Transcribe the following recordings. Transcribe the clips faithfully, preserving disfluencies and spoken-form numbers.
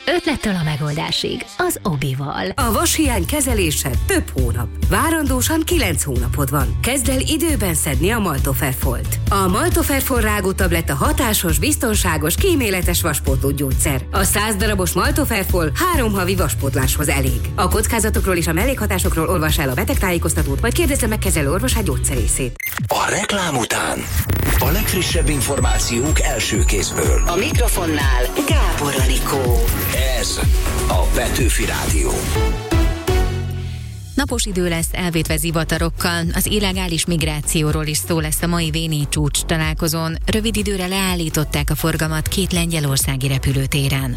ötlettől a megoldásig, az Obival. A vashiány kezelése több hónap. Várandósan kilenc hónapod van. Kezd el időben szedni a Maltoferfolt. A Maltoferfol rágótabletta hatásos, biztonságos, kíméletes vaspótló gyógyszer. A száz darabos Maltoferfol három havi vaspótláshoz elég. A kockázatokról és a mellékhatásokról olvas el a betegtájékoztatót, vagy kérdezze meg kezelő orvosát gyógyszerészét. A reklám után a legfrissebb információk első kézből. A mikrofonnál Gábor Anikó. Ez a Petőfi Rádió. Napos idő lesz elvétve zivatarokkal, az illegális migrációról is szó lesz a mai vé négy csúcs találkozón. Rövid időre leállították a forgalmat két lengyelországi repülőtéren.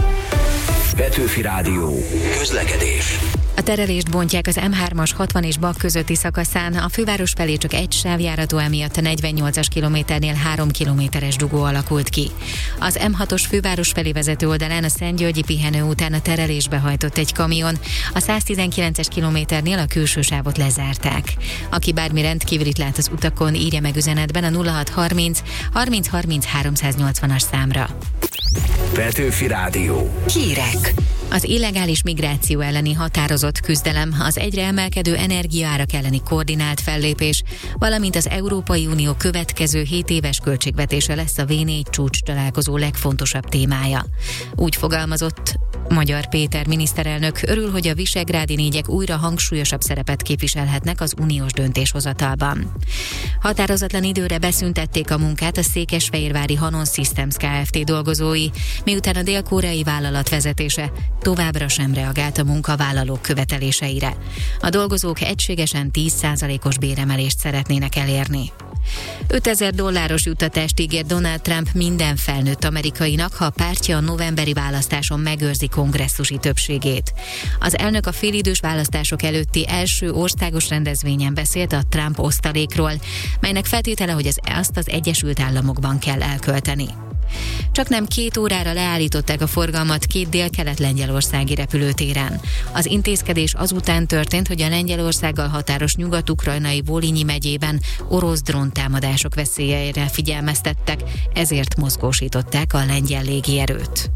Petőfi Rádió. Közlekedés. A terelést bontják az em hármas hatvan és Bak közötti szakaszán, a főváros felé csak egy sávjárató, emiatt a negyvennyolcas kilométernél három kilométeres dugó alakult ki. Az em hatos főváros felé vezető oldalán a Szentgyörgyi pihenő után a terelésbe hajtott egy kamion, a száztizenkilences kilométernél a külső sávot lezárták. Aki bármi rendkívülit lát az utakon, írja meg üzenetben a nulla hat harminc harminc harminc háromszáznyolcvanas számra. Petőfi Rádió. Hírek. Az illegális migráció elleni határozott küzdelem, az egyre emelkedő energiaárak elleni koordinált fellépés, valamint az Európai Unió következő hét éves költségvetése lesz a vé négy csúcs találkozó legfontosabb témája. Úgy fogalmazott Magyar Péter miniszterelnök, örül, hogy a visegrádi négyek újra hangsúlyosabb szerepet képviselhetnek az uniós döntéshozatalban. Határozatlan időre beszüntették a munkát a székesfehérvári Hanon Systems Kft. Dolgozói, miután a dél-koreai vállalat vezetése továbbra sem reagált a munkavállalók követeléseire. A dolgozók egységesen tíz százalékos béremelést szeretnének elérni. ötezer dolláros juttatást ígér Donald Trump minden felnőtt amerikainak, ha a pártja a novemberi választáson megőrzi kongresszusi többségét. Az elnök a félidős választások előtti első országos rendezvényen beszélt a Trump osztalékról, melynek feltétele, hogy az, azt az Egyesült Államokban kell elkölteni. Csak nem két órára leállították a forgalmat két dél-kelet-lengyelországi repülőtéren. Az intézkedés azután történt, hogy a Lengyelországgal határos nyugat-ukrajnai Volynyi megyében orosz dróntámadások veszélyeire figyelmeztettek, ezért mozgósították a lengyel légierőt.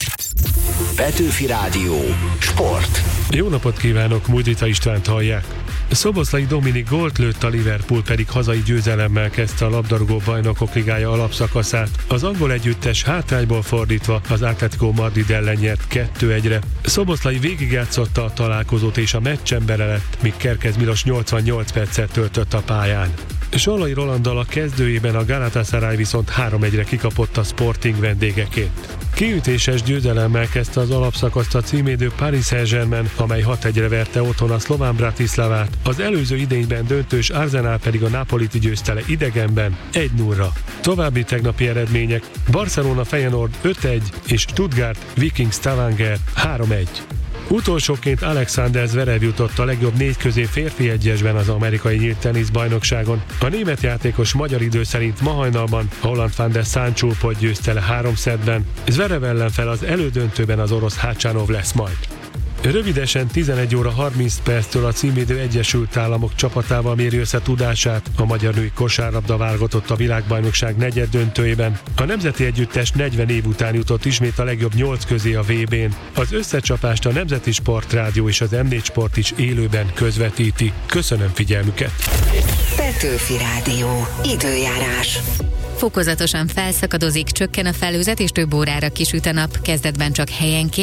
Petőfi Rádió. Sport. Jó napot kívánok, Mújdita Istvánt hallják. Szoboszlai Dominik gólt lőtt, a Liverpool pedig hazai győzelemmel kezdte a labdarúgó bajnokok ligája alapszakaszát. Az angol együttes hátrányból fordítva az Atletico Madrid ellen nyert kettő egyre. Szoboszlai végigjátszotta a találkozót és a meccsembere lett, míg Kerkez Milos nyolcvannyolc percet töltött a pályán. Sallai Rolanddal a kezdőjében a Galatasaray viszont három egyre kikapott a Sporting vendégeként. Kiütéses győzelemmel kezdte az alapszakaszt a címédő Paris Saint-Germain, amely hat egyre verte otthon a szlován Bratislavát, az előző idényben döntős Arsenal pedig a Napolit győzte le idegenben egy nulla. További tegnapi eredmények: Barcelona Feyenoord öt egy és Stuttgart Viking Stavanger három egy. Utolsóként Alexander Zverev jutott a legjobb négy közé férfi egyesben az amerikai nyílt teniszbajnokságon. A német játékos magyar idő szerint ma hajnalban a holland Van der Sar-Czulpot győzte le három szettben. Zverev ellenfel az elődöntőben az orosz Hácsánov lesz majd. Rövidesen tizenegy óra harminc perctől a címédő Egyesült Államok csapatával méri össze tudását. A magyar női kosárlabda válogatott a világbajnokság negyed döntőjében. A nemzeti együttes negyven év után jutott ismét a legjobb nyolc közé a vé bén. Az összecsapást a Nemzeti Sportrádió és az em négy Sport is élőben közvetíti. Köszönöm figyelmüket! Petőfi Rádió. Időjárás. Fokozatosan felszakadozik, csökken a felhőzet és több órára kisüt a nap, kezdetben csak helyenként